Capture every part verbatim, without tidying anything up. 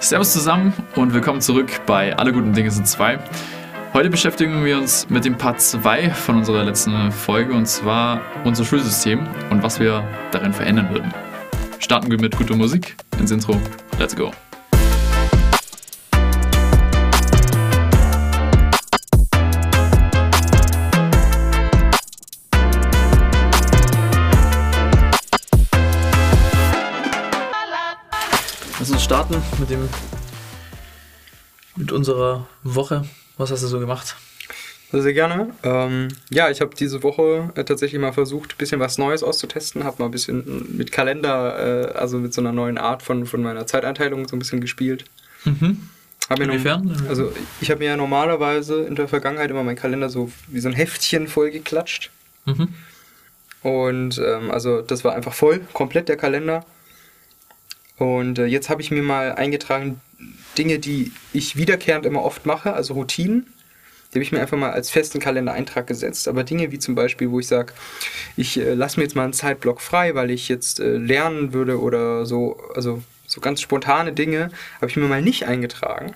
Servus zusammen und willkommen zurück bei Alle guten Dinge sind zwei. Heute beschäftigen wir uns mit dem Part zwei von unserer letzten Folge, und zwar unser Schulsystem und was wir darin verändern würden. Starten wir mit guter Musik ins Intro. Let's go! Lass uns starten mit dem mit unserer Woche. Was hast du so gemacht? Sehr gerne. Ähm, ja, ich habe diese Woche äh, tatsächlich mal versucht, ein bisschen was Neues auszutesten. Habe mal ein bisschen mit Kalender, äh, also mit so einer neuen Art von, von meiner Zeiteinteilung so ein bisschen gespielt. Mhm. Hab mir Inwiefern? Noch, also ich habe mir ja normalerweise in der Vergangenheit immer meinen Kalender so wie so ein Heftchen voll geklatscht. Mhm. Und ähm, also das war einfach voll, komplett der Kalender. Und äh, jetzt habe ich mir mal eingetragen, Dinge, die ich wiederkehrend immer oft mache, also Routinen, die habe ich mir einfach mal als festen Kalendereintrag gesetzt. Aber Dinge wie zum Beispiel, wo ich sage, ich äh, lasse mir jetzt mal einen Zeitblock frei, weil ich jetzt äh, lernen würde oder so, also so ganz spontane Dinge, habe ich mir mal nicht eingetragen.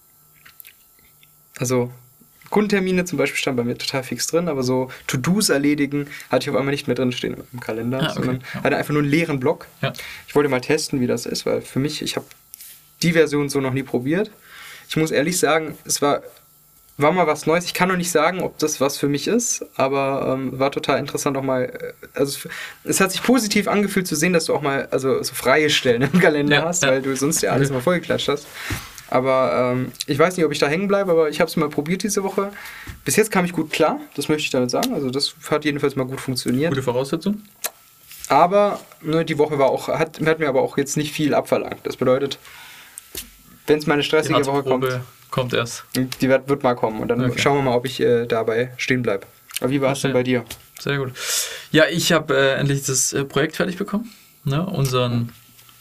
Also Kundentermine zum Beispiel stand bei mir total fix drin, aber so To-Dos erledigen hatte ich auf einmal nicht mehr drin stehen im Kalender, ah, okay. sondern ja. hatte einfach nur einen leeren Block. Ja. Ich wollte mal testen, wie das ist, weil für mich, ich habe die Version so noch nie probiert. Ich muss ehrlich sagen, es war, war mal was Neues. Ich kann noch nicht sagen, ob das was für mich ist, aber ähm, war total interessant auch mal, also es, es hat sich positiv angefühlt zu sehen, dass du auch mal also so freie Stellen im Kalender ja, hast, ja. weil du sonst ja alles mal vollgeklatscht hast. Aber ähm, ich weiß nicht, ob ich da hängen bleibe, aber ich habe es mal probiert diese Woche. Bis jetzt kam ich gut klar, das möchte ich damit sagen. Also das hat jedenfalls mal gut funktioniert. Gute Voraussetzung. Aber ne, die Woche war auch, hat, hat mir aber auch jetzt nicht viel abverlangt. Das bedeutet, wenn es mal eine stressige Die Woche kommt, kommt erst. die wird, wird mal kommen. Und dann Okay. schauen wir mal, ob ich äh, dabei stehen bleibe. Aber wie war es denn bei dir? Sehr gut. Ja, ich habe äh, endlich das äh, Projekt fertig bekommen. Ne? Unseren,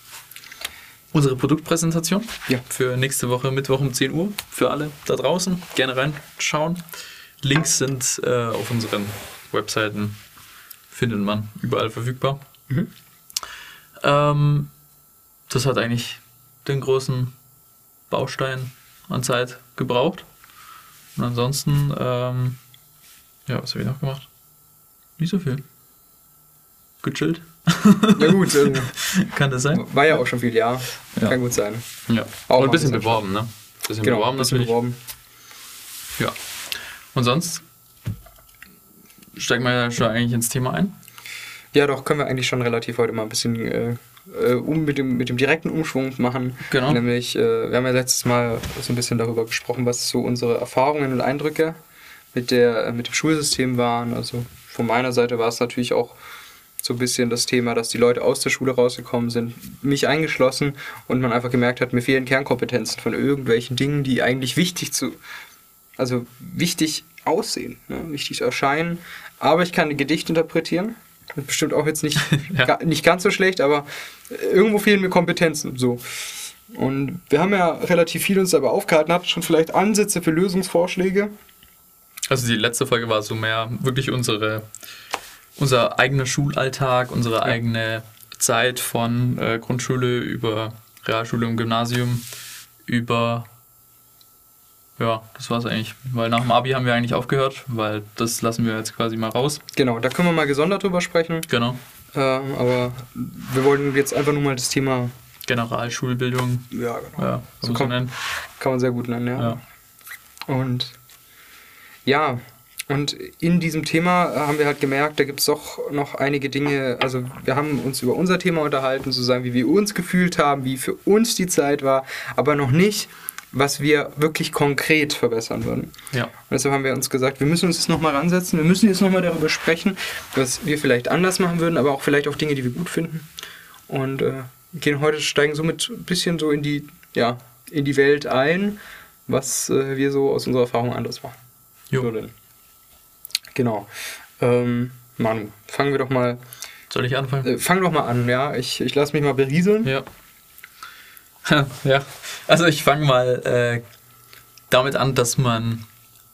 unsere Produktpräsentation Ja. für nächste Woche, Mittwoch um zehn Uhr. Für alle da draußen. Gerne reinschauen. Links sind äh, auf unseren Webseiten, findet man überall verfügbar. Mhm. Ähm, das hat eigentlich den großen Baustein an Zeit gebraucht. Und ansonsten, ähm, ja, was habe ich noch gemacht? Nicht so viel. Gechillt. Ja gut, ähm, Kann das sein? war ja auch schon viel, ja. Ja. Kann gut sein. Ja. Auch Und ein mal bisschen was beworben, ne? Bisschen Genau, beworben bisschen natürlich. beworben. Ja. Und sonst steigen wir ja schon eigentlich ins Thema ein. Ja, doch, können wir eigentlich schon relativ heute mal ein bisschen äh, äh, um, mit, dem, mit dem direkten Umschwung machen. Genau. Nämlich, äh, wir haben ja letztes Mal so ein bisschen darüber gesprochen, was so unsere Erfahrungen und Eindrücke mit, der, äh, mit dem Schulsystem waren. Also von meiner Seite war es natürlich auch so ein bisschen das Thema, dass die Leute aus der Schule rausgekommen sind, mich eingeschlossen, und man einfach gemerkt hat, mir fehlen Kernkompetenzen von irgendwelchen Dingen, die eigentlich wichtig zu, also wichtig aussehen, ne? Wichtig erscheinen. Aber ich kann ein Gedicht interpretieren. Bestimmt auch jetzt nicht, Ja. ga, nicht ganz so schlecht, aber irgendwo fehlen mir Kompetenzen. So. Und wir haben ja relativ viel uns dabei aufgehalten, hatten schon vielleicht Ansätze für Lösungsvorschläge. Also die letzte Folge war so mehr wirklich unsere, unser eigener Schulalltag, unsere Ja. eigene Zeit von äh, Grundschule über Realschule und Gymnasium, über, ja, das war's eigentlich. Weil nach dem Abi haben wir eigentlich aufgehört, weil das lassen wir jetzt quasi mal raus. Genau, da können wir mal gesondert drüber sprechen. Genau. Ähm, aber wir wollten jetzt einfach nur mal das Thema, Generalschulbildung, ja genau, ja, So so kommt- zu nennen. kann man sehr gut nennen, ja. Ja. Und ja, und in diesem Thema haben wir halt gemerkt, da gibt es doch noch einige Dinge, also wir haben uns über unser Thema unterhalten, sozusagen, wie wir uns gefühlt haben, wie für uns die Zeit war, aber noch nicht, was wir wirklich konkret verbessern würden. Ja. Und deshalb haben wir uns gesagt, wir müssen uns jetzt nochmal ransetzen, wir müssen jetzt nochmal darüber sprechen, was wir vielleicht anders machen würden, aber auch vielleicht auch Dinge, die wir gut finden. Und äh, gehen heute, steigen somit ein bisschen so in die, ja, in die Welt ein, was äh, wir so aus unserer Erfahrung anders machen Jo. würden. Genau. Ähm, Manu, fangen wir doch mal, Soll ich anfangen? äh, fang doch mal an, ja. Ich, ich lasse mich mal berieseln. Ja. Ja, also ich fange mal äh, damit an, dass man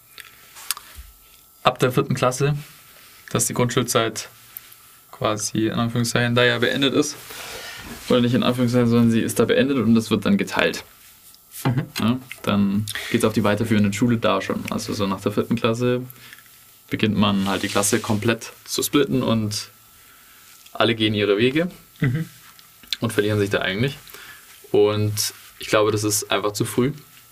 ab der vierten Klasse, dass die Grundschulzeit quasi in Anführungszeichen da ja beendet ist, oder nicht in Anführungszeichen, sondern sie ist da beendet und das wird dann geteilt. Mhm. Ja, dann geht es auf die weiterführende Schule da schon. Also so nach der vierten Klasse beginnt man halt die Klasse komplett zu splitten und alle gehen ihre Wege mhm. und verlieren sich da eigentlich. Und ich glaube, das ist einfach zu früh,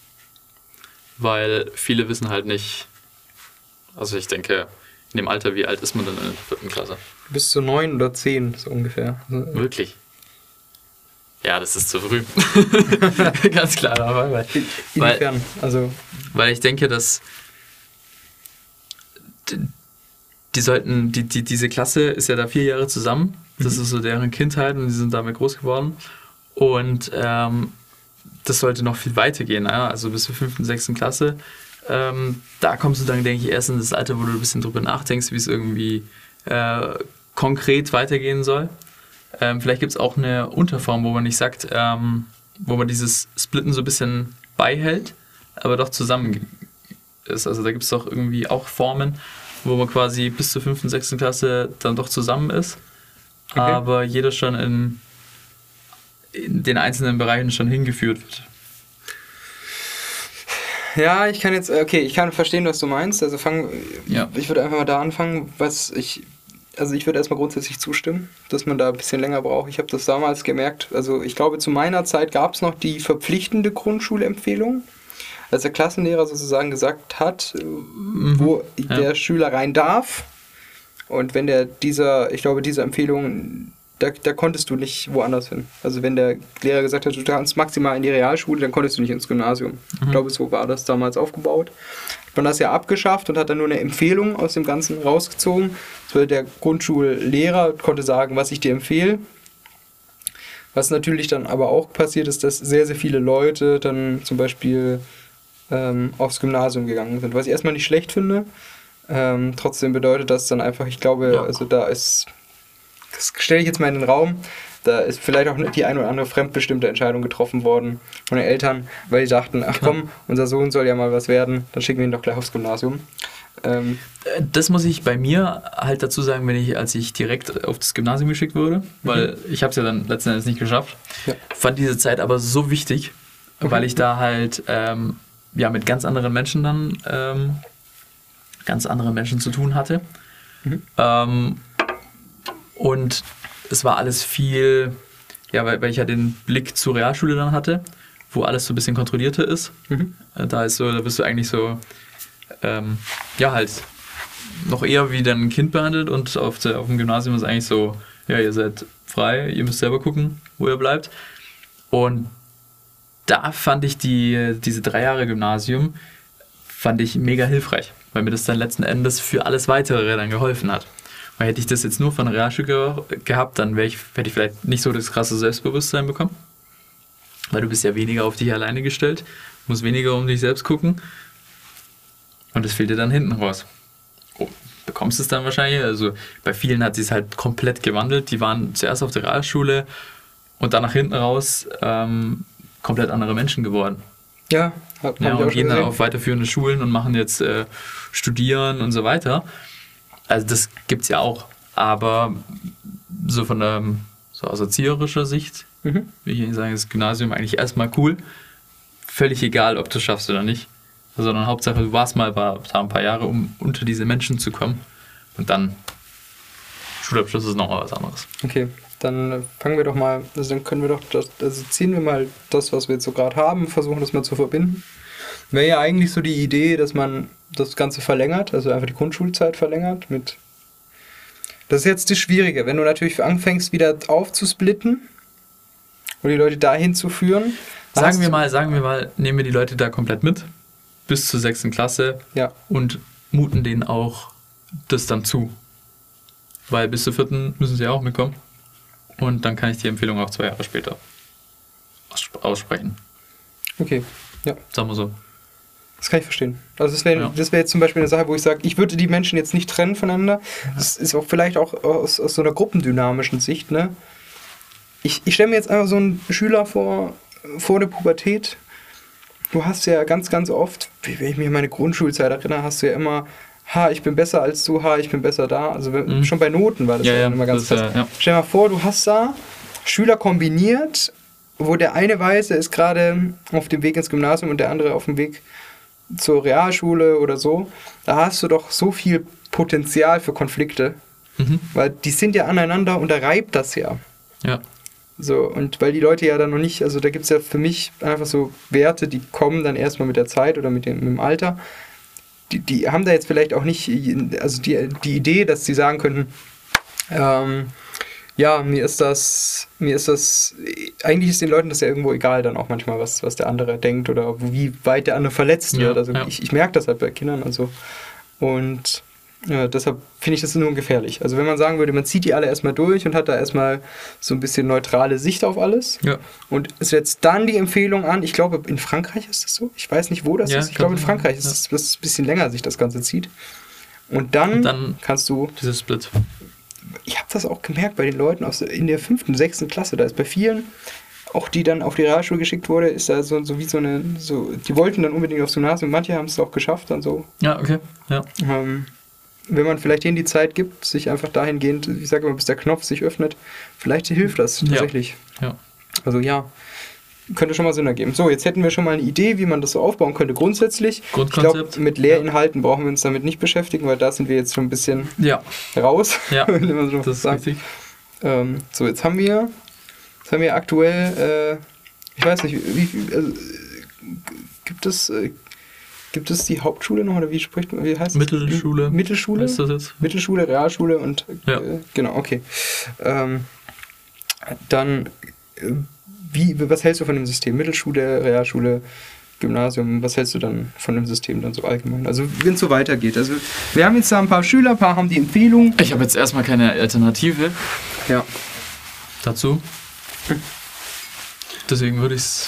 weil viele wissen halt nicht, also ich denke, in dem Alter, wie alt ist man denn in der vierten Klasse? Bis zu neun oder zehn, so ungefähr. Wirklich? Ja, das ist zu früh. Ganz klar. Aber weil, Inwiefern? Also weil ich denke, dass die, die sollten, die, die, diese Klasse ist ja da vier Jahre zusammen. Das mhm. ist so deren Kindheit und die sind damit groß geworden. Und ähm, das sollte noch viel weiter gehen. Ja? Also bis zur fünften, sechsten Klasse. Ähm, da kommst du dann, denke ich, erst in das Alter, wo du ein bisschen drüber nachdenkst, wie es irgendwie äh, konkret weitergehen soll. Ähm, vielleicht gibt es auch eine Unterform, wo man nicht sagt, ähm, wo man dieses Splitten so ein bisschen beihält, aber doch zusammen ist. Also da gibt es doch irgendwie auch Formen, wo man quasi bis zur fünften, sechsten Klasse dann doch zusammen ist, okay. aber jeder schon in, in den einzelnen Bereichen schon hingeführt wird. Ja, ich kann jetzt, okay, ich kann verstehen, was du meinst. Also fang, ja. ich würde einfach mal da anfangen, was ich, also ich würde erstmal grundsätzlich zustimmen, dass man da ein bisschen länger braucht. Ich habe das damals gemerkt, also ich glaube, zu meiner Zeit gab es noch die verpflichtende Grundschulempfehlung, als der Klassenlehrer sozusagen gesagt hat, mhm. wo ja. der Schüler rein darf. Und wenn der dieser, ich glaube, diese Empfehlung, da, da konntest du nicht woanders hin. Also wenn der Lehrer gesagt hat, du kannst maximal in die Realschule, dann konntest du nicht ins Gymnasium. Mhm. Ich glaube, so war das damals aufgebaut. Hat man das ja abgeschafft und hat dann nur eine Empfehlung aus dem Ganzen rausgezogen. So, der Grundschullehrer konnte sagen, was ich dir empfehle. Was natürlich dann aber auch passiert ist, dass sehr, sehr viele Leute dann zum Beispiel ähm, aufs Gymnasium gegangen sind. Was ich erstmal nicht schlecht finde. Ähm, trotzdem bedeutet das dann einfach, ich glaube, ja. also da ist, das stelle ich jetzt mal in den Raum, da ist vielleicht auch die ein oder andere fremdbestimmte Entscheidung getroffen worden von den Eltern, weil die dachten, ach komm, unser Sohn soll ja mal was werden, dann schicken wir ihn doch gleich aufs Gymnasium. Ähm, das muss ich bei mir halt dazu sagen, wenn ich, als ich direkt auf das Gymnasium geschickt wurde, weil mhm. ich habe es ja dann letzten Endes nicht geschafft, ja. fand diese Zeit aber so wichtig, okay. weil ich da halt ähm, ja, mit ganz anderen Menschen dann ähm, ganz anderen Menschen zu tun hatte. Mhm. Ähm, und es war alles viel, ja, weil, weil ich ja den Blick zur Realschule dann hatte, wo alles so ein bisschen kontrollierter ist. Mhm. Da ist so, da bist du eigentlich so, ähm, ja, halt noch eher wie dann ein Kind behandelt und auf, der, auf dem Gymnasium ist eigentlich so, ja, ihr seid frei, ihr müsst selber gucken, wo ihr bleibt. Und da fand ich die, diese drei Jahre Gymnasium, fand ich mega hilfreich, weil mir das dann letzten Endes für alles Weitere dann geholfen hat. Weil hätte ich das jetzt nur von der Realschule ge- gehabt, dann ich, hätte ich vielleicht nicht so das krasse Selbstbewusstsein bekommen. Weil du bist ja weniger auf dich alleine gestellt, musst weniger um dich selbst gucken und das fehlt dir dann hinten raus. Oh, bekommst es dann wahrscheinlich, also bei vielen hat sich es halt komplett gewandelt, die waren zuerst auf der Realschule und dann nach hinten raus ähm, komplett andere Menschen geworden. Ja, hab, ja und gehen dann auf weiterführende Schulen und machen jetzt äh, Studieren und so weiter. Also das gibt es ja auch, aber so von der, so aus erzieherischer Sicht, mhm. will ich sagen, ist das Gymnasium eigentlich erstmal cool. Völlig egal, ob du es schaffst oder nicht, sondern Hauptsache, du warst mal da ein paar Jahre, um unter diese Menschen zu kommen. Und dann, Schulabschluss ist nochmal was anderes. Okay, dann fangen wir doch mal, also dann können wir doch, das, also ziehen wir mal das, was wir jetzt so gerade haben, versuchen das mal zu verbinden. Wäre ja eigentlich so die Idee, dass man das Ganze verlängert, also einfach die Grundschulzeit verlängert mit. Das ist jetzt das Schwierige, wenn du natürlich anfängst, wieder aufzusplitten und die Leute dahin zu führen. Sagen wir mal, sagen wir mal, nehmen wir die Leute da komplett mit, bis zur sechsten Klasse ja. und muten denen auch das dann zu. Weil bis zur vierten müssen sie ja auch mitkommen. Und dann kann ich die Empfehlung auch zwei Jahre später aussprechen. Okay, ja. Sagen wir so. Das kann ich verstehen. Also das wäre ja. das wär jetzt zum Beispiel eine Sache, wo ich sage, ich würde die Menschen jetzt nicht trennen voneinander. Das ist auch vielleicht auch aus, aus so einer gruppendynamischen Sicht. Ne? Ich, ich stelle mir jetzt einfach so einen Schüler vor, vor der Pubertät. Du hast ja ganz, ganz oft, wenn ich mich an meine Grundschulzeit erinnere, hast du ja immer, ha, ich bin besser als du, ha, ich bin besser da. Also mhm. schon bei Noten war das ja, ja ja immer ganz fest. Ja, ja. Stell dir mal vor, du hast da Schüler kombiniert, wo der eine weiß, er ist gerade auf dem Weg ins Gymnasium und der andere auf dem Weg zur Realschule oder so, da hast du doch so viel Potenzial für Konflikte, mhm. weil die sind ja aneinander und da reibt das ja. Ja. So, und weil die Leute ja dann noch nicht, also da gibt es ja für mich einfach so Werte, die kommen dann erstmal mit der Zeit oder mit dem, mit dem Alter. Die, die haben da jetzt vielleicht auch nicht, also die, die Idee, dass sie sagen könnten, ähm, ja, mir ist das, mir ist das, eigentlich ist den Leuten das ja irgendwo egal dann auch manchmal, was, was der andere denkt oder wie weit der andere verletzt wird. Ja, also ja. ich, ich merke das halt bei Kindern und so. Und ja, deshalb finde ich das nur gefährlich. Also wenn man sagen würde, man zieht die alle erstmal durch und hat da erstmal so ein bisschen neutrale Sicht auf alles ja. und es setzt dann die Empfehlung an, ich glaube in Frankreich ist das so, ich weiß nicht wo das ja, ist, ich glaube in Frankreich ist es ja. das ein bisschen länger sich das Ganze zieht und dann, und dann kannst du dieses Split. Ich habe das auch gemerkt bei den Leuten aus, in der fünften, sechsten Klasse, da ist bei vielen, auch die dann auf die Realschule geschickt wurde, ist da so, so wie so eine, so, die wollten dann unbedingt aufs Gymnasium, manche haben es auch geschafft dann so. Ja, okay, ja. Ähm, wenn man vielleicht denen die Zeit gibt, sich einfach dahingehend, ich sage immer, bis der Knopf sich öffnet, vielleicht hilft das tatsächlich. Ja. ja. Also ja, könnte schon mal Sinn ergeben. So, jetzt hätten wir schon mal eine Idee, wie man das so aufbauen könnte grundsätzlich. Ich glaube, mit Lehrinhalten ja. brauchen wir uns damit nicht beschäftigen, weil da sind wir jetzt schon ein bisschen ja. raus. Ja, wenn man so das ist sagt. richtig. Ähm, so, jetzt haben wir, jetzt haben wir aktuell, äh, ich weiß nicht, wie viel, also, gibt es... Äh, Gibt es die Hauptschule noch oder wie spricht man, wie heißt Mittelschule. das? Mittelschule. Ist das jetzt? Mittelschule, Realschule und ja. äh, genau, okay. Ähm, dann, äh, wie, was hältst du von dem System? Mittelschule, Realschule, Gymnasium, was hältst du dann von dem System dann so allgemein? Also wenn es so weitergeht. Also wir haben jetzt da ein paar Schüler, ein paar haben die Empfehlung. Ich habe jetzt erstmal keine Alternative ja. dazu. Deswegen würde ich es,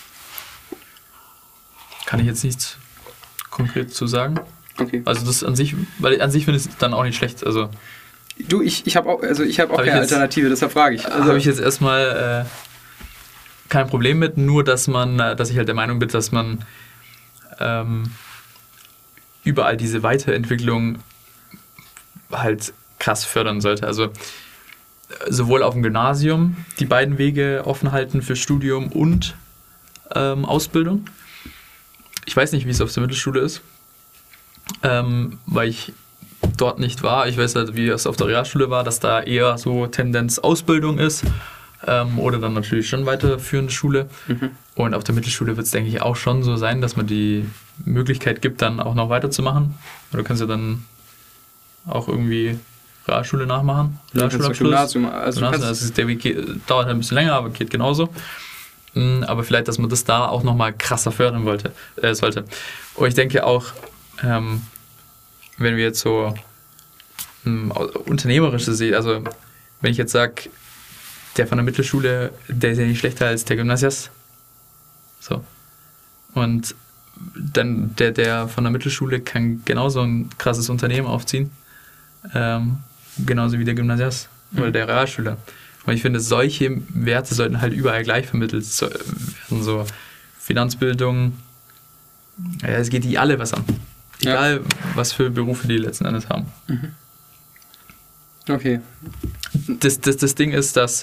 kann ich jetzt nichts konkret zu sagen. Okay. Also das an sich, weil an sich finde ich es dann auch nicht schlecht. Also du, ich, ich habe auch, also ich habe auch hab keine jetzt, Alternative, deshalb frage ich. Also habe ich jetzt erstmal äh, kein Problem mit, nur dass man, dass ich halt der Meinung bin, dass man ähm, überall diese Weiterentwicklung halt krass fördern sollte. Also sowohl auf dem Gymnasium die beiden Wege offen halten für Studium und ähm, Ausbildung. Ich weiß nicht, wie es auf der Mittelschule ist, ähm, weil ich dort nicht war. Ich weiß halt, wie es auf der Realschule war, dass da eher so Tendenz Ausbildung ist ähm, oder dann natürlich schon weiterführende Schule. Mhm. Und auf der Mittelschule wird es, denke ich, auch schon so sein, dass man die Möglichkeit gibt, dann auch noch weiterzumachen. Du kannst ja dann auch irgendwie Realschule nachmachen. Realschulabschluss. Gymnasium. Also Gymnasium. Also der Weg geht, dauert halt ein bisschen länger, aber geht genauso. Aber vielleicht, dass man das da auch nochmal krasser fördern wollte, äh, sollte. Und ich denke auch, ähm, wenn wir jetzt so ähm, unternehmerische sehen, also wenn ich jetzt sage, der von der Mittelschule, der ist ja nicht schlechter als der Gymnasiast. So. Und dann der, der von der Mittelschule kann genauso ein krasses Unternehmen aufziehen, ähm, genauso wie der Gymnasiast mhm. oder der Realschüler. Und ich finde, solche Werte sollten halt überall gleich vermittelt werden. So Finanzbildung, ja, es geht die alle was an. Egal, ja. was für Berufe die letzten Endes haben. Mhm. Okay. Das, das, das Ding ist, dass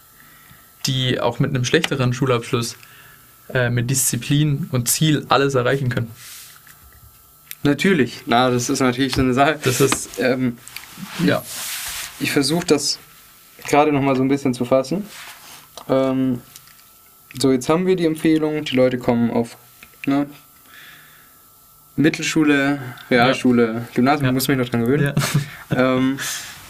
die auch mit einem schlechteren Schulabschluss äh, mit Disziplin und Ziel alles erreichen können. Natürlich. Na, das ist natürlich so eine Sache. Das ist, ähm, ja. Ich versuche das gerade noch mal so ein bisschen zu fassen. Ähm, so, jetzt haben wir die Empfehlung, die Leute kommen auf ne, Mittelschule, Realschule, ja. Gymnasium, ja. muss mich noch dran gewöhnen. Ja. Ähm,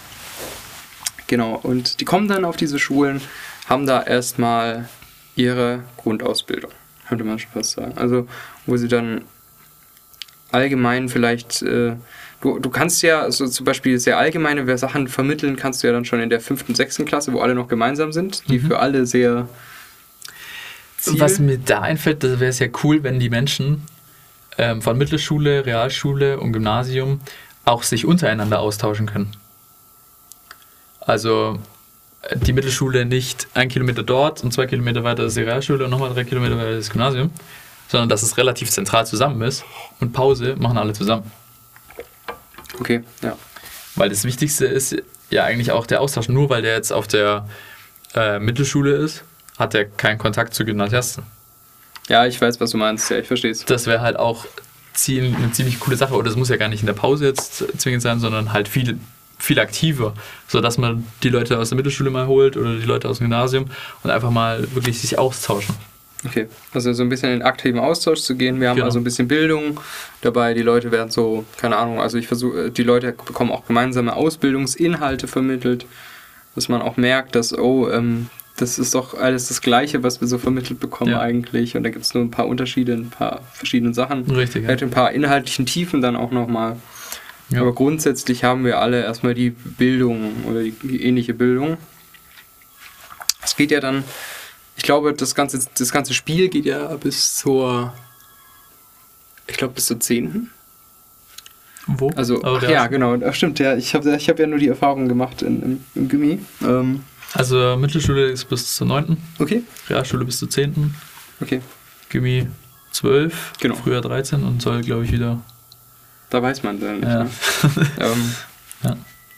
genau, und die kommen dann auf diese Schulen, haben da erstmal ihre Grundausbildung, könnte man schon fast sagen. Also, wo sie dann allgemein vielleicht... Äh, Du, du kannst ja, also zum Beispiel sehr allgemeine Sachen vermitteln, kannst du ja dann schon in der fünften, sechsten Klasse, wo alle noch gemeinsam sind, die mhm. für alle sehr Ziel. Was mir da einfällt, das wäre es ja cool, wenn die Menschen ähm, von Mittelschule, Realschule und Gymnasium auch sich untereinander austauschen können. Also die Mittelschule nicht ein Kilometer dort und zwei Kilometer weiter ist die Realschule und nochmal drei Kilometer weiter das Gymnasium, sondern dass es relativ zentral zusammen ist und Pause machen alle zusammen. Okay, ja. Weil das Wichtigste ist ja eigentlich auch der Austausch. Nur weil der jetzt auf der äh, Mittelschule ist, hat er keinen Kontakt zu Gymnasiasten. Ja, ich weiß, was du meinst. Ja, ich verstehe es. Das wäre halt auch ziemlich, eine ziemlich coole Sache. Oder das muss ja gar nicht in der Pause jetzt zwingend sein, sondern halt viel, viel aktiver. Sodass man die Leute aus der Mittelschule mal holt oder die Leute aus dem Gymnasium und einfach mal wirklich sich austauschen. Okay, also so ein bisschen in aktiven Austausch zu gehen. Wir haben Genau. also ein bisschen Bildung dabei. Die Leute werden so, keine Ahnung, also ich versuche, die Leute bekommen auch gemeinsame Ausbildungsinhalte vermittelt, dass man auch merkt, dass, oh, ähm, das ist doch alles das Gleiche, was wir so vermittelt bekommen Ja. eigentlich. Und da gibt es nur ein paar Unterschiede, ein paar verschiedene Sachen. Richtig, ja. Vielleicht ein paar inhaltlichen Tiefen dann auch nochmal. Ja. Aber grundsätzlich haben wir alle erstmal die Bildung oder die, die ähnliche Bildung. Es geht ja dann, ich glaube, das ganze, das ganze Spiel geht ja bis zur, ich glaube, bis zur zehnten. Wo? Also, Aber ach der- ja, genau, ach, stimmt, ja. Ich habe ich hab ja nur die Erfahrung gemacht in, im, im Gymi. Ähm, Also Mittelschule ist bis zur neunten, okay, Realschule bis zur zehnten, okay, Gymi zwölf, Genau. früher dreizehn und soll, glaube ich, wieder... da weiß man dann nicht. Ja. Ne? ähm, Ja.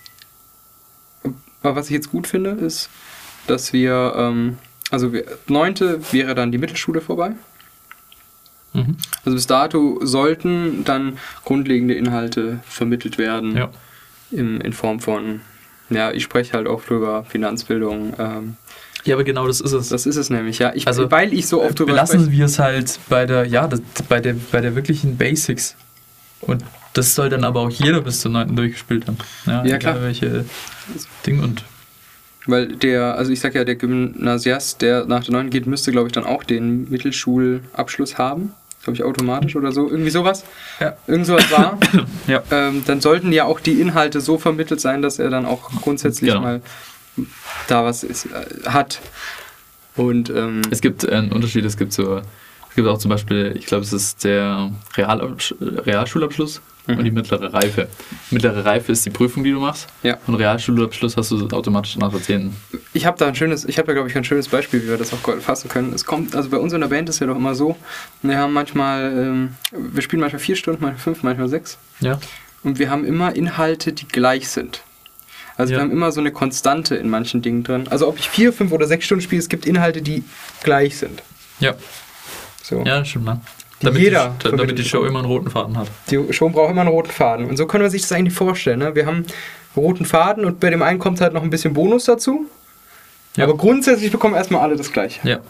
Aber was ich jetzt gut finde, ist, dass wir, ähm, also wir, neunte wäre dann die Mittelschule vorbei. Mhm. Also bis dato sollten dann grundlegende Inhalte vermittelt werden, Ja. in, in Form von, ja, ich spreche halt oft über Finanzbildung. Ähm, ja, aber genau das ist es. das ist es nämlich, ja. Ich, Also, weil ich so oft drüber Belassen wir es halt bei der, ja, das, bei, der, bei der wirklichen Basics. Und das soll dann aber auch jeder bis zur neunten durchgespielt haben. Ja, Ja, egal klar. welche Ding und... Weil der, also ich sag ja, der Gymnasiast, der nach der neunten geht, müsste, glaube ich, dann auch den Mittelschulabschluss haben. Glaube ich, automatisch oder so. Irgendwie sowas. Ja. Irgend sowas war. Ja. ähm, dann sollten ja auch die Inhalte so vermittelt sein, dass er dann auch grundsätzlich Genau. mal da was ist, äh, hat. Und ähm, Es gibt einen Unterschied, es gibt so, es gibt auch zum Beispiel, ich glaube, es ist der Real, Realschulabschluss Mhm. und die mittlere Reife. Mittlere Reife ist die Prüfung, die du machst. Ja. Und Realschulabschluss hast du automatisch nach der zehnten. ich habe da ein schönes, ich habe da glaube ich ein schönes Beispiel, wie wir das auch fassen können. Es kommt, also bei uns in der Band ist ja doch immer so, wir haben manchmal, ähm, wir spielen manchmal vier Stunden, manchmal fünf, manchmal sechs. Ja. Und wir haben immer Inhalte, die gleich sind. Also Ja. wir haben immer so eine Konstante in manchen Dingen drin. Also ob ich vier, fünf oder sechs Stunden spiele, es gibt Inhalte, die gleich sind. Ja. So. Ja, stimmt, ne? Die Damit, jeder die, damit die vermittelt Show bekommt. immer einen roten Faden hat. Die Show braucht immer einen roten Faden. Und so können wir sich das eigentlich vorstellen. Ne? Wir haben einen roten Faden und bei dem einen kommt halt noch ein bisschen Bonus dazu. Ja. Aber grundsätzlich bekommen erstmal alle das Gleiche. Ja.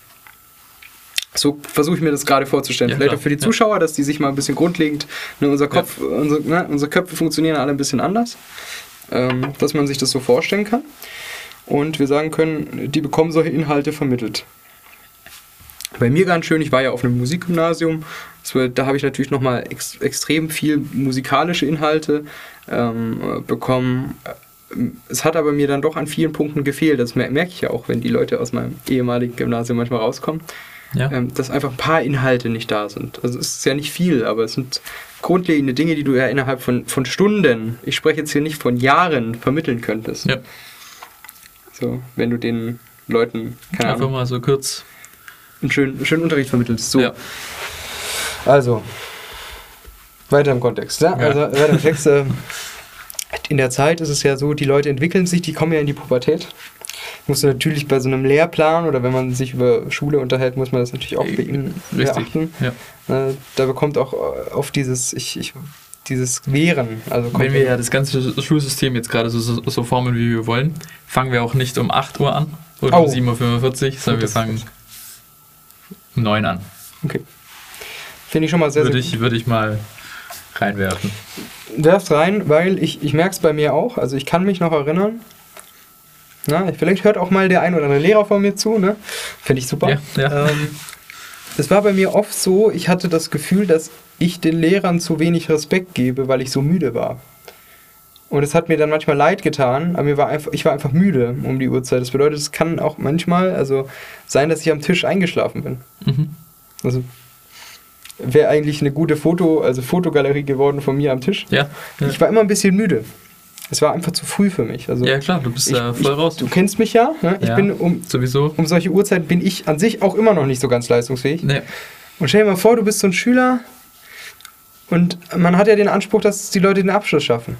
So versuche ich mir das gerade vorzustellen. Ja, Vielleicht klar. auch für die Ja. Zuschauer, dass die sich mal ein bisschen grundlegend, ne, unser Kopf, unsere, ne, unsere Köpfe funktionieren alle ein bisschen anders, ähm, dass man sich das so vorstellen kann. Und wir sagen können, die bekommen solche Inhalte vermittelt. Bei mir ganz schön, ich war ja auf einem Musikgymnasium, das war, da habe ich natürlich nochmal ex, extrem viel musikalische Inhalte ähm, bekommen. Es hat aber mir dann doch an vielen Punkten gefehlt, das mer- merke ich ja auch, wenn die Leute aus meinem ehemaligen Gymnasium manchmal rauskommen. Ja. Ähm, dass einfach ein paar Inhalte nicht da sind. Also es ist ja nicht viel, aber es sind grundlegende Dinge, die du ja innerhalb von, von Stunden, ich spreche jetzt hier nicht von Jahren, vermitteln könntest. Ja. So, wenn du den Leuten, keine Einfach Ahnung, mal so kurz. einen schönen, schönen Unterricht vermittelst. So. Ja. Also, weiter im Kontext. Ja? Ja. Also, weiter im Text. Äh, in der Zeit ist es ja so, die Leute entwickeln sich, die kommen ja in die Pubertät. Musst du natürlich bei so einem Lehrplan oder wenn man sich über Schule unterhält, muss man das natürlich auch bei ihnen Richtig. beachten. Ja. Äh, da bekommt auch äh, oft dieses, ich, ich, dieses Wehren. Also kommt Wenn wir ja das ganze Schulsystem jetzt gerade so, so, so formeln, wie wir wollen, fangen wir auch nicht um acht Uhr an oder Oh. um sieben Uhr fünfundvierzig, sondern wir Das- fangen um neun an. Okay. Finde ich schon mal sehr, Würde sehr ich, würde ich mal reinwerfen. Werf's rein, weil ich, ich merke es bei mir auch. Also ich kann mich noch erinnern. Na, vielleicht hört auch mal der ein oder andere Lehrer von mir zu, ne? Finde ich super. Ja, ja. Ähm, es war bei mir oft so, ich hatte das Gefühl, dass ich den Lehrern zu wenig Respekt gebe, weil ich so müde war. Und es hat mir dann manchmal leid getan, aber mir war einfach, ich war einfach müde um die Uhrzeit. Das bedeutet, es kann auch manchmal also sein, dass ich am Tisch eingeschlafen bin. Mhm. Also wäre eigentlich eine gute Foto, also Fotogalerie geworden von mir am Tisch. Ja, ja. Ich war immer ein bisschen müde. Es war einfach zu früh für mich. Also ja, klar, du bist ich, da voll ich, raus. Du kennst mich ja. Ne? Ich Ja. bin um, Sowieso. um solche Uhrzeiten bin ich an sich auch immer noch nicht so ganz leistungsfähig. Nee. Und stell dir mal vor, du bist so ein Schüler und man hat ja den Anspruch, dass die Leute den Abschluss schaffen.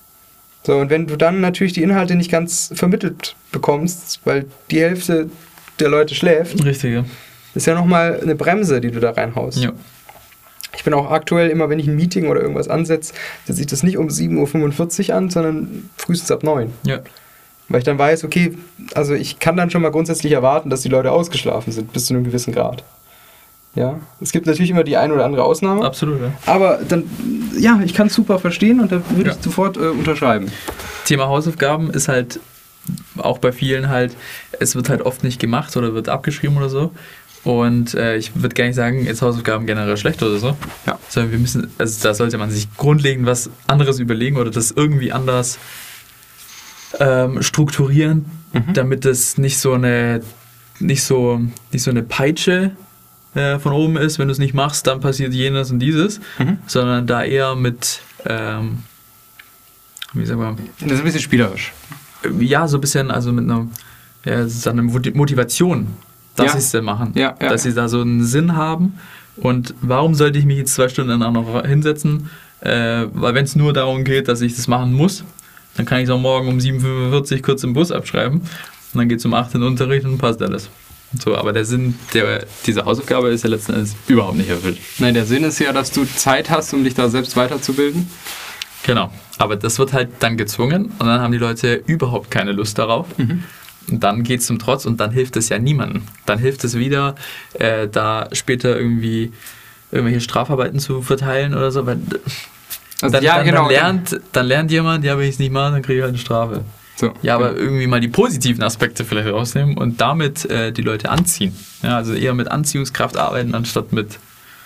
So, und wenn du dann natürlich die Inhalte nicht ganz vermittelt bekommst, weil die Hälfte der Leute schläft. Richtig, ja. Ist ja nochmal eine Bremse, die du da reinhaust. Ja. Ich bin auch aktuell immer, wenn ich ein Meeting oder irgendwas ansetze, setze ich das nicht um sieben Uhr fünfundvierzig an, sondern frühestens ab neun. Ja. Weil ich dann weiß, okay, also ich kann dann schon mal grundsätzlich erwarten, dass die Leute ausgeschlafen sind, bis zu einem gewissen Grad. Ja, es gibt natürlich immer die eine oder andere Ausnahme. Absolut, ja. Aber dann, ja, ich kann es super verstehen und da würde Ja. ich sofort äh, unterschreiben. Thema Hausaufgaben ist halt auch bei vielen halt, es wird halt oft nicht gemacht oder wird abgeschrieben oder so. Und äh, ich würde gar nicht sagen, jetzt Hausaufgaben generell schlecht oder so. Ja. Sondern wir müssen, also da sollte man sich grundlegend was anderes überlegen oder das irgendwie anders ähm, strukturieren, Mhm. damit es nicht so eine, nicht so, nicht so eine Peitsche äh, von oben ist, wenn du es nicht machst, dann passiert jenes und dieses, Mhm. sondern da eher mit, ähm, wie sagen wir, Das ist ein bisschen spielerisch. ja, so ein bisschen, also mit einer, ja, so einer Motivation, dass Ja. sie es denn machen. Ja, ja, dass ja. sie da so einen Sinn haben. Und warum sollte ich mich jetzt zwei Stunden dann auch noch hinsetzen? Äh, weil wenn es nur darum geht, dass ich das machen muss, dann kann ich es auch morgen um sieben Uhr fünfundvierzig kurz im Bus abschreiben. Und dann geht es um acht in den Unterricht und passt alles. So, aber der Sinn der, dieser Hausaufgabe ist ja letzten Endes überhaupt nicht erfüllt. Nein, der Sinn ist ja, dass du Zeit hast, um dich da selbst weiterzubilden. Genau. Aber das wird halt dann gezwungen und dann haben die Leute überhaupt keine Lust darauf. Mhm. Und dann geht es zum Trotz und dann hilft es ja niemandem. Dann hilft es wieder, äh, da später irgendwie irgendwelche Strafarbeiten zu verteilen oder so. Weil Also, dann, ja, dann, genau. dann, lernt, dann lernt jemand, ja, wenn ich es nicht mache, dann kriege ich halt eine Strafe. So, Ja, aber genau. irgendwie mal die positiven Aspekte vielleicht rausnehmen und damit äh, die Leute anziehen. Ja, also eher mit Anziehungskraft arbeiten, anstatt mit...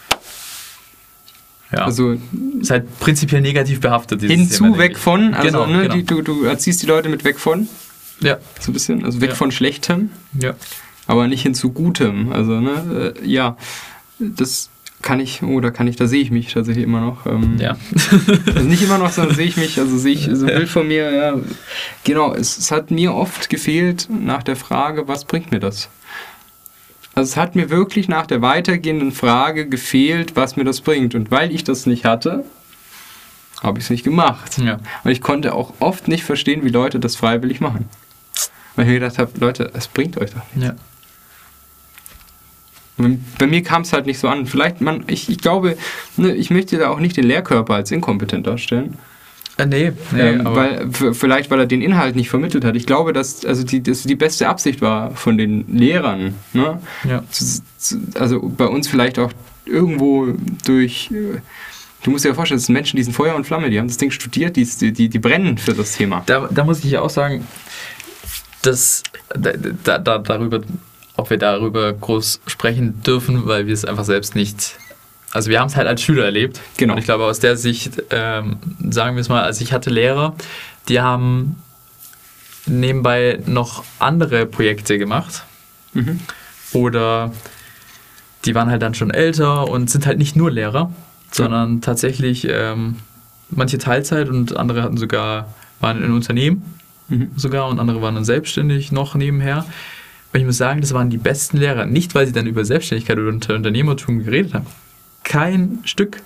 Ja, Also ist halt prinzipiell negativ behaftet. dieses hinzu, Thema, denke weg ich. von. Also Genau, ne, genau. Die, du, du erziehst die Leute mit weg von. Ja, So ein bisschen. Also weg Ja. von Schlechtem. ja. Aber nicht hin zu Gutem. Also, ne, äh, ja, das kann ich, oh, da kann ich, da sehe ich mich tatsächlich immer noch. Ähm, Ja. Also nicht immer noch, sondern sehe ich mich, also sehe ich so ein Bild von mir, ja. Genau, es, es hat mir oft gefehlt nach der Frage, was bringt mir das? Also es hat mir wirklich nach der weitergehenden Frage gefehlt, was mir das bringt. Und weil ich das nicht hatte, habe ich es nicht gemacht. Ja. Und ich konnte auch oft nicht verstehen, wie Leute das freiwillig machen. Weil ich mir gedacht habe, Leute, es bringt euch doch nicht. Ja. Bei mir kam es halt nicht so an. Vielleicht, man, ich, ich glaube, ne, ich möchte da auch nicht den Lehrkörper als inkompetent darstellen. Äh, nee, nee ähm, aber weil, v- vielleicht, weil er den Inhalt nicht vermittelt hat. Ich glaube, dass also die, dass die beste Absicht war von den Lehrern. Ne? ja. Zu, zu, also bei uns vielleicht auch irgendwo durch... äh, Du musst dir ja vorstellen, das sind Menschen, die sind Feuer und Flamme, die haben das Ding studiert, die, die, die brennen für das Thema. Da, da muss ich ja auch sagen, dass da, da, da, darüber, ob wir darüber groß sprechen dürfen, weil wir es einfach selbst nicht. Also wir haben es halt als Schüler erlebt. Genau. Und ich glaube, aus der Sicht, ähm, sagen wir es mal, also ich hatte Lehrer, die haben nebenbei noch andere Projekte gemacht. Mhm. Oder die waren halt dann schon älter und sind halt nicht nur Lehrer, sondern tatsächlich ähm, manche Teilzeit und andere hatten sogar, waren in Unternehmen Mhm. sogar und andere waren dann selbstständig noch nebenher. Und ich muss sagen, das waren die besten Lehrer. Nicht, weil sie dann über Selbstständigkeit oder Unter- Unternehmertum geredet haben. Kein Stück.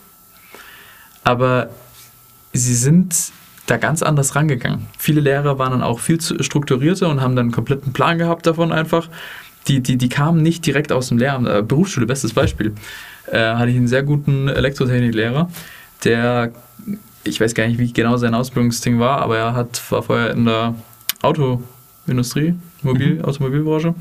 Aber sie sind da ganz anders rangegangen. Viele Lehrer waren dann auch viel zu strukturierter und haben dann einen kompletten Plan gehabt davon einfach. Die, die, die kamen nicht direkt aus dem Lehramt. Äh, Berufsschule, bestes Beispiel. Äh, hatte ich einen sehr guten Elektrotechniklehrer, der, ich weiß gar nicht, wie genau sein Ausbildungsding war, aber er hat, war vorher in der Autoindustrie, Mobil, Mhm. Automobilbranche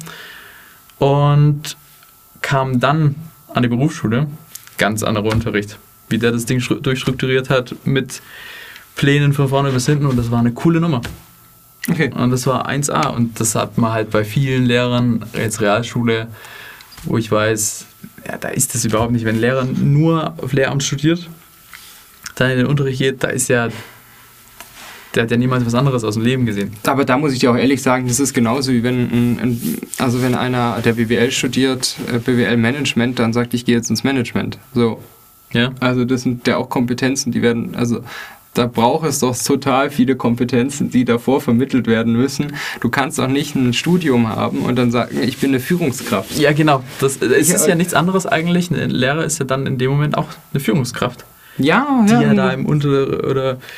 und kam dann an die Berufsschule, ganz anderer Unterricht, wie der das Ding stru- durchstrukturiert hat mit Plänen von vorne bis hinten und das war eine coole Nummer. Okay. Und das war eins A und das hat man halt bei vielen Lehrern, jetzt Realschule, wo ich weiß, ja, da ist das überhaupt nicht. Wenn ein Lehrer nur auf Lehramt studiert, dann in den Unterricht geht, da ist ja, der hat ja niemals was anderes aus dem Leben gesehen. Aber da muss ich dir auch ehrlich sagen, das ist genauso wie wenn ein, ein, also wenn einer, der B W L studiert, äh, B W L-Management, dann sagt, ich gehe jetzt ins Management. So. Ja? Also das sind ja auch Kompetenzen, die werden, also da braucht es doch total viele Kompetenzen, die davor vermittelt werden müssen. Du kannst doch nicht ein Studium haben und dann sagen, ich bin eine Führungskraft. Ja, genau. Das, es Ja, ist ja nichts anderes eigentlich. Ein Lehrer ist ja dann in dem Moment auch eine Führungskraft, Ja, die ja. ja da im Unter- oder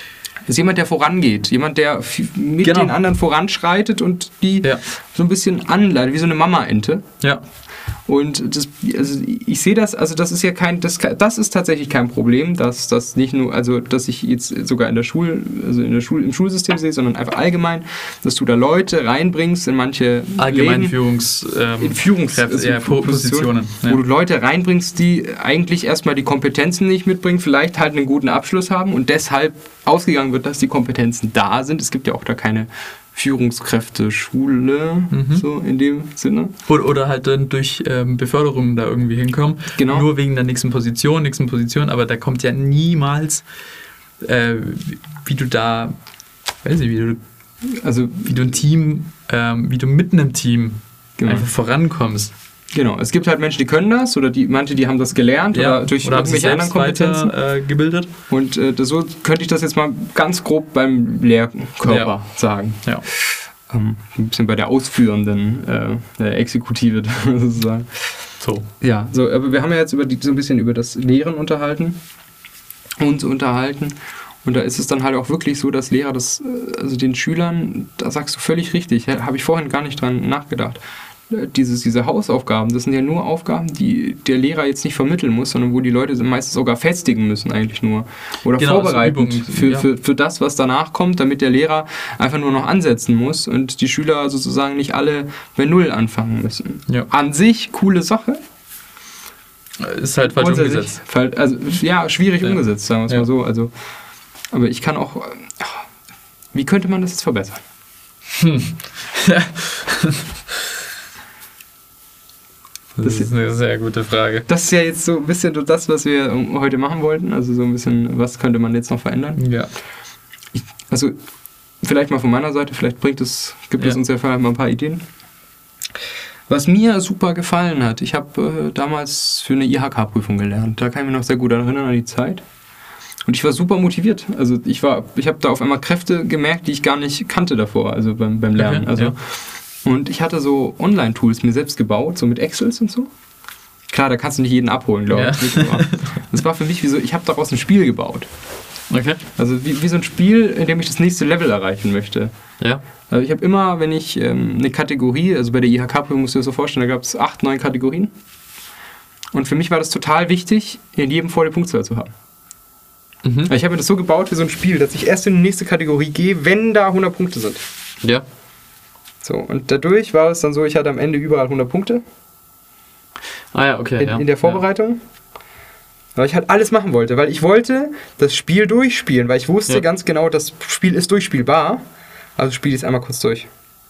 ist jemand, der vorangeht. Jemand, der f- mit Genau. den anderen voranschreitet und die Ja. so ein bisschen anleitet, wie so eine Mama-Ente. Ja. Und das, also ich sehe das, also das ist ja kein, das, das ist tatsächlich kein Problem, dass das nicht nur, also dass ich jetzt sogar in der Schule, also in der Schule, im Schulsystem sehe, sondern einfach allgemein, dass du da Leute reinbringst in manche Allgemein Läden, Führungs, ähm, in Führungs Kräfte, also ja, Positionen. wo Ja. du Leute reinbringst, die eigentlich erstmal die Kompetenzen nicht mitbringen, vielleicht halt einen guten Abschluss haben und deshalb ausgegangen wird, dass die Kompetenzen da sind. Es gibt ja auch da keine Führungskräfte-Schule, Mhm. so in dem Sinne. Oder, oder halt dann durch ähm, Beförderung da irgendwie hinkommen. Genau. Nur wegen der nächsten Position, nächsten Position, aber da kommt ja niemals, äh, wie, wie du da, weiß ich, wie du, Also wie du ein Team, ähm, wie du mitten im Team Genau. einfach vorankommst. Genau, es gibt halt Menschen, die können das oder die, manche, die haben das gelernt oder durch oder haben sich irgendwelche anderen selbst Kompetenzen. weiter äh, gebildet. Und äh, das, so könnte ich das jetzt mal ganz grob beim Lehrkörper Ja. sagen. Ja. Ähm, ein bisschen bei der ausführenden äh, der Exekutive sozusagen. So. Ja, so, aber wir haben ja jetzt über die, so ein bisschen über das Lehren unterhalten, uns unterhalten. Und da ist es dann halt auch wirklich so, dass Lehrer das, äh, also den Schülern, da sagst du völlig richtig, habe ich vorhin gar nicht dran nachgedacht. Äh, Dieses, diese Hausaufgaben, das sind ja nur Aufgaben, die der Lehrer jetzt nicht vermitteln muss, sondern wo die Leute meistens sogar festigen müssen eigentlich nur. Oder Genau, also vorbereiten Übungen, für, ja. für, für das, was danach kommt, damit der Lehrer einfach nur noch ansetzen muss und die Schüler sozusagen nicht alle bei Null anfangen müssen. Ja. An sich, coole Sache. Ist halt falsch Grundsätzlich umgesetzt. fall- Also, ja, schwierig Ja. umgesetzt, sagen wir es Ja. mal so. Also, aber ich kann auch. äh, Wie könnte man das jetzt verbessern? Das ist eine sehr gute Frage. Das ist ja jetzt so ein bisschen das, was wir heute machen wollten. Also, so ein bisschen, was könnte man jetzt noch verändern? Ja. Ich, also, vielleicht mal von meiner Seite, vielleicht bringt es, gibt es Ja. uns ja vielleicht mal ein paar Ideen. Was mir super gefallen hat, ich habe äh, damals für eine I H K-Prüfung gelernt. Da kann ich mich noch sehr gut erinnern an die Zeit. Und ich war super motiviert. Also ich war, ich habe da auf einmal Kräfte gemerkt, die ich gar nicht kannte davor, also beim, beim Lernen. Okay, also, ja. Und ich hatte so Online-Tools mir selbst gebaut, so mit Excels und so. Klar, da kannst du nicht jeden abholen, glaube ich. Ja. Aber das war für mich wie so, ich habe daraus ein Spiel gebaut. Okay. Also wie, wie so ein Spiel, in dem ich das nächste Level erreichen möchte. Ja. Also ich habe immer, wenn ich ähm, eine Kategorie, also bei der I H K-Prüfung musst du dir das so vorstellen, da gab es acht, neun Kategorien. Und für mich war das total wichtig, in jedem volle Punktzahl zu haben. Mhm. Ich habe mir das so gebaut wie so ein Spiel, dass ich erst in die nächste Kategorie gehe, wenn da hundert Punkte sind. Ja. So, und dadurch war es dann so, ich hatte am Ende überall hundert Punkte Ah ja, okay. in, ja. in der Vorbereitung. Weil ich halt alles machen wollte, weil ich wollte das Spiel durchspielen, weil ich wusste Ja. ganz genau, das Spiel ist durchspielbar. Also spiele ich es einmal kurz durch.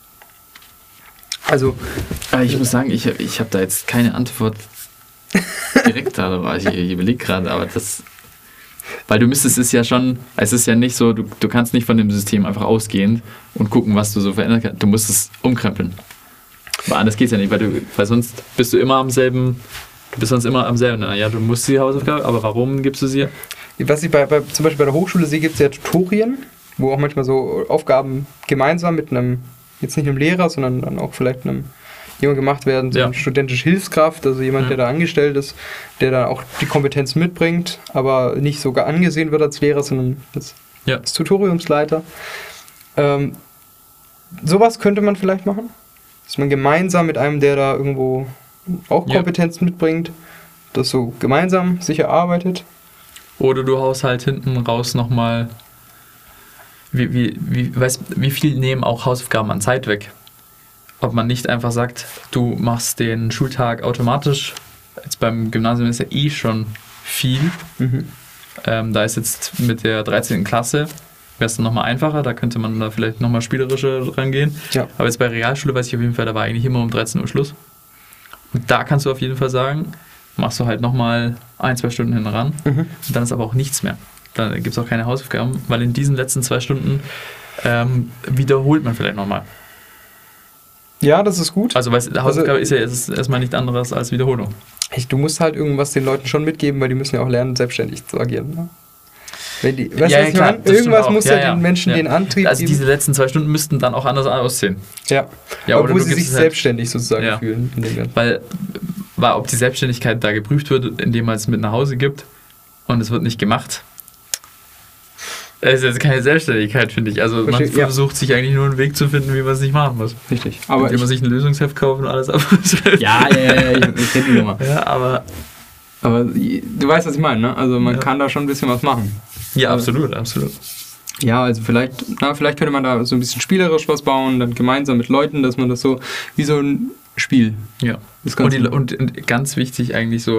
Also, Aber ich muss sagen, ich, ich habe da jetzt keine Antwort direkt da. Ich, ich überlege gerade, aber das. Weil du müsstest es ja schon, es ist ja nicht so, du, du kannst nicht von dem System einfach ausgehen und gucken, was du so verändern kannst. Du musst es umkrempeln. Aber anders geht es ja nicht, weil, du, weil sonst bist du immer am selben, du bist sonst immer am selben. Ja, du musst die Hausaufgabe, aber warum gibst du sie? was ich bei, bei, zum Beispiel bei der Hochschule sehe, gibt es ja Tutorien, wo auch manchmal so Aufgaben gemeinsam mit einem, jetzt nicht einem Lehrer, sondern dann auch vielleicht einem jemand gemacht werden, so Ja. eine studentische Hilfskraft, also jemand, Ja. der da angestellt ist, der dann auch die Kompetenz mitbringt, aber nicht sogar angesehen wird als Lehrer, sondern als, Ja. als Tutoriumsleiter. Ähm, sowas könnte man vielleicht machen, dass man gemeinsam mit einem, der da irgendwo auch Ja. Kompetenz mitbringt, das so gemeinsam sich erarbeitet. Oder du haust halt hinten raus nochmal, wie, wie, wie, weißt, wie viel nehmen auch Hausaufgaben an Zeit weg? Ob man nicht einfach sagt, du machst den Schultag automatisch. Jetzt beim Gymnasium ist ja eh schon viel. Mhm. Ähm, da ist jetzt mit der dreizehnten Klasse, wäre es dann nochmal einfacher, da könnte man da vielleicht nochmal spielerischer rangehen. Ja. Aber jetzt bei Realschule weiß ich auf jeden Fall, da war eigentlich immer um dreizehn Uhr Schluss. Und da kannst du auf jeden Fall sagen, machst du halt nochmal ein, zwei Stunden hinten ran. Mhm. Und dann ist aber auch nichts mehr. Dann gibt es auch keine Hausaufgaben, weil in diesen letzten zwei Stunden ähm, wiederholt man vielleicht nochmal. Ja, das ist gut. Also, weil Hausaufgabe ist ja ist erstmal nichts anderes als Wiederholung. Ich, du musst halt irgendwas den Leuten schon mitgeben, weil die müssen ja auch lernen, selbstständig zu agieren. Ne? Wenn die, weißt Ja, du, ja, was ich klar, meine? das stimmt Irgendwas auch. muss Ja, ja, ja. den Menschen Ja. den Antrieb Also geben. diese letzten zwei Stunden müssten dann auch anders aussehen. Ja, Ja, oder obwohl du sie gibst sich es halt- selbstständig sozusagen Ja. fühlen. In dem Ganzen. Weil, weil ob die Selbstständigkeit da geprüft wird, indem man es mit nach Hause gibt und es wird nicht gemacht, Das ist jetzt keine Selbstständigkeit, finde ich. Also man Verstehe, ja. versucht sich eigentlich nur einen Weg zu finden, wie man es nicht machen muss. Richtig. Aber indem man sich ein Lösungsheft kauft und alles abschreibt. Ja, ja, ja, ich, ich kenne die Nummer. Ja, aber... Aber du weißt, was ich meine, ne? Also man ja. kann da schon ein bisschen was machen. Ja, also, absolut, absolut. Ja, also vielleicht, na, vielleicht könnte man da so ein bisschen spielerisch was bauen, dann gemeinsam mit Leuten, dass man das so, wie so ein Spiel. Ja. Und, die, und, und ganz wichtig eigentlich so,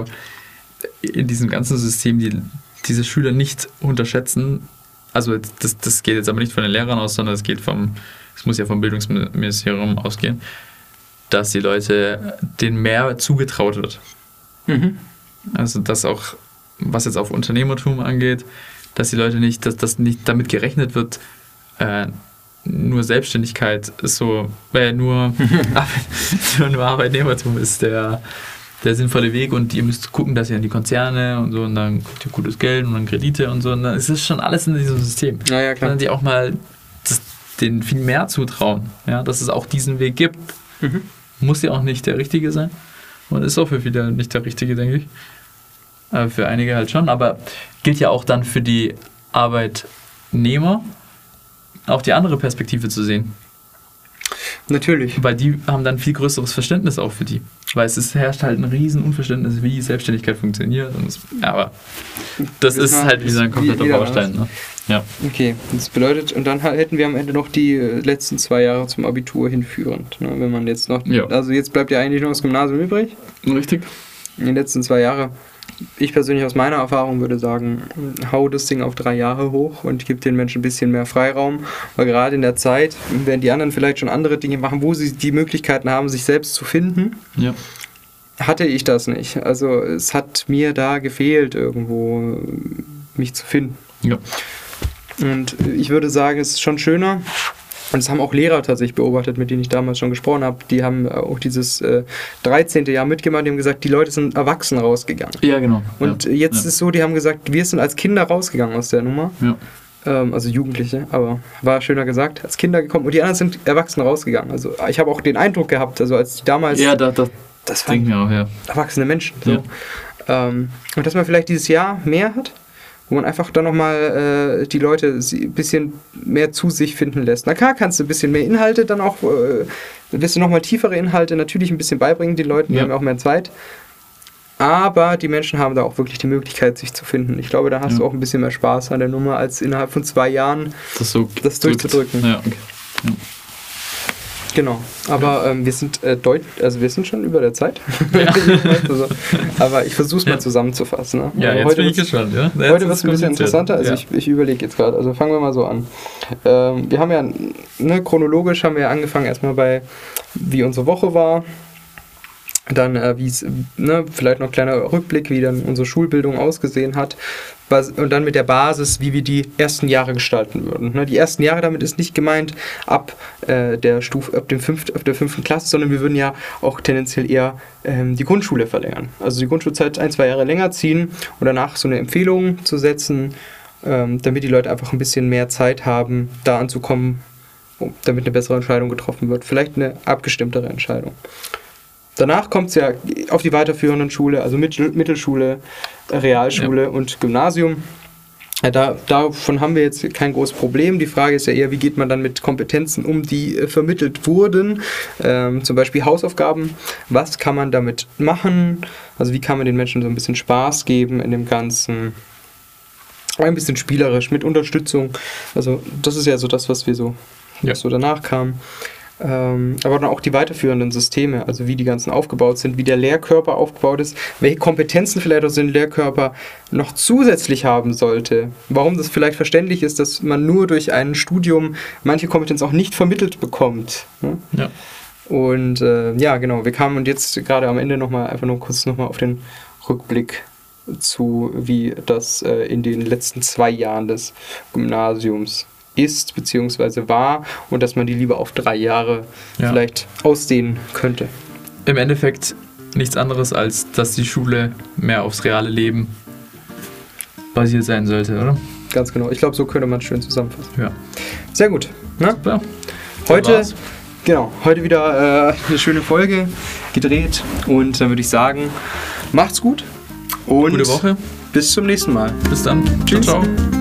in diesem ganzen System, die, diese Schüler nicht unterschätzen, also das, das geht jetzt aber nicht von den Lehrern aus, sondern es geht vom, es muss ja vom Bildungsministerium ausgehen, dass die Leute denen mehr zugetraut wird. Mhm. Also das auch, was jetzt auf Unternehmertum angeht, dass die Leute nicht, dass das nicht damit gerechnet wird, äh, nur Selbstständigkeit ist so, äh, nur, nur Arbeitnehmertum ist der, der sinnvolle Weg und ihr müsst gucken, dass ihr in die Konzerne und so und dann kriegt ihr gutes Geld und dann Kredite und so und dann ist es schon alles in diesem System. Ja, ja, klar. Sondern die auch mal das, denen viel mehr zutrauen, ja, dass es auch diesen Weg gibt. Mhm. Muss ja auch nicht der richtige sein und ist auch für viele nicht der richtige, denke ich. Aber für einige halt schon, aber gilt ja auch dann für die Arbeitnehmer, auch die andere Perspektive zu sehen. Natürlich. Weil die haben dann viel größeres Verständnis auch für die. Weil es ist, herrscht halt ein riesen Unverständnis, wie Selbstständigkeit funktioniert. Und das, aber das, das ist halt wie so ein kompletter Baustein. Ne? Ja. Okay, das bedeutet, und dann hätten wir am Ende noch die letzten zwei Jahre zum Abitur hinführend. Ne? Wenn man jetzt noch, ja. Also jetzt bleibt ja eigentlich noch das Gymnasium übrig. Richtig. In den letzten zwei Jahren. Ich persönlich aus meiner Erfahrung würde sagen, hau das Ding auf drei Jahre hoch und gib den Menschen ein bisschen mehr Freiraum, weil gerade in der Zeit, wenn die anderen vielleicht schon andere Dinge machen, wo sie die Möglichkeiten haben, sich selbst zu finden, ja. hatte ich das nicht. Also es hat mir da gefehlt, irgendwo mich zu finden. Ja. Und ich würde sagen, es ist schon schöner. Und das haben auch Lehrer tatsächlich beobachtet, mit denen ich damals schon gesprochen habe. Die haben auch dieses äh, dreizehnte Jahr mitgemacht, die haben gesagt, die Leute sind erwachsen rausgegangen. Ja, genau. Und ja. jetzt ja. ist so, die haben gesagt, wir sind als Kinder rausgegangen aus der Nummer. Ja. Ähm, also Jugendliche, aber war schöner gesagt, als Kinder gekommen. Und die anderen sind erwachsen rausgegangen. Also ich habe auch den Eindruck gehabt, also als die damals... Ja, da, da, das waren auch, ja. erwachsene Menschen. So. Ja. Ähm, und dass man vielleicht dieses Jahr mehr hat, wo man einfach dann nochmal äh, die Leute ein bisschen mehr zu sich finden lässt. Na klar, kannst du ein bisschen mehr Inhalte dann auch, äh, ein bisschen nochmal tiefere Inhalte natürlich ein bisschen beibringen, den Leuten, die ja. haben ja auch mehr Zeit. Aber die Menschen haben da auch wirklich die Möglichkeit, sich zu finden. Ich glaube, da hast ja. du auch ein bisschen mehr Spaß an der Nummer, als innerhalb von zwei Jahren das, so das durchzudrücken. Ja, okay. Ja. Genau, aber ähm, wir sind äh, deut also wir sind schon über der Zeit. Ja. also, aber ich versuche es mal ja. zusammenzufassen. Ne? Ja, also jetzt heute bin ich gespannt. Ja? Jetzt heute wird es ein bisschen interessanter. Also ja. ich, ich überlege jetzt gerade. Also fangen wir mal so an. Ähm, wir haben ja, ne, chronologisch haben wir ja angefangen erstmal bei, wie unsere Woche war. Dann, äh, wie es, ne, vielleicht noch ein kleiner Rückblick, wie dann unsere Schulbildung ausgesehen hat. Und dann mit der Basis, wie wir die ersten Jahre gestalten würden. Ne, die ersten Jahre, damit ist nicht gemeint ab, äh, der Stufe, ab, dem fünft, ab der fünften Klasse, sondern wir würden ja auch tendenziell eher ähm, die Grundschule verlängern. Also die Grundschulzeit ein, zwei Jahre länger ziehen und danach so eine Empfehlung zu setzen, ähm, damit die Leute einfach ein bisschen mehr Zeit haben, da anzukommen, damit eine bessere Entscheidung getroffen wird. Vielleicht eine abgestimmtere Entscheidung. Danach kommt es ja auf die weiterführenden Schule, also Mittelschule, Realschule ja. und Gymnasium. Ja, da, davon haben wir jetzt kein großes Problem. Die Frage ist ja eher, wie geht man dann mit Kompetenzen um, die äh, vermittelt wurden. Ähm, zum Beispiel Hausaufgaben. Was kann man damit machen? Also wie kann man den Menschen so ein bisschen Spaß geben in dem Ganzen? Ein bisschen spielerisch, mit Unterstützung. Also das ist ja so das, was wir so, ja. was so danach kam. Ähm, aber dann auch die weiterführenden Systeme, also wie die ganzen aufgebaut sind, wie der Lehrkörper aufgebaut ist, welche Kompetenzen vielleicht aus dem Lehrkörper noch zusätzlich haben sollte, warum das vielleicht verständlich ist, dass man nur durch ein Studium manche Kompetenz auch nicht vermittelt bekommt. Ne? Ja. Und äh, ja, genau, wir kamen und jetzt gerade am Ende nochmal, einfach nur kurz nochmal auf den Rückblick zu, wie das äh, in den letzten zwei Jahren des Gymnasiums ist bzw. war und dass man die lieber auf drei Jahre ja. vielleicht ausdehnen könnte. Im Endeffekt nichts anderes, als dass die Schule mehr aufs reale Leben basiert sein sollte, oder? Ganz genau. Ich glaube, so könnte man es schön zusammenfassen. Ja. Sehr gut. Na? Super. Heute, genau, heute wieder äh, eine schöne Folge gedreht und dann würde ich sagen, macht's gut und gute Woche. Bis zum nächsten Mal. Bis dann. Tschüss. Ciao, ciao.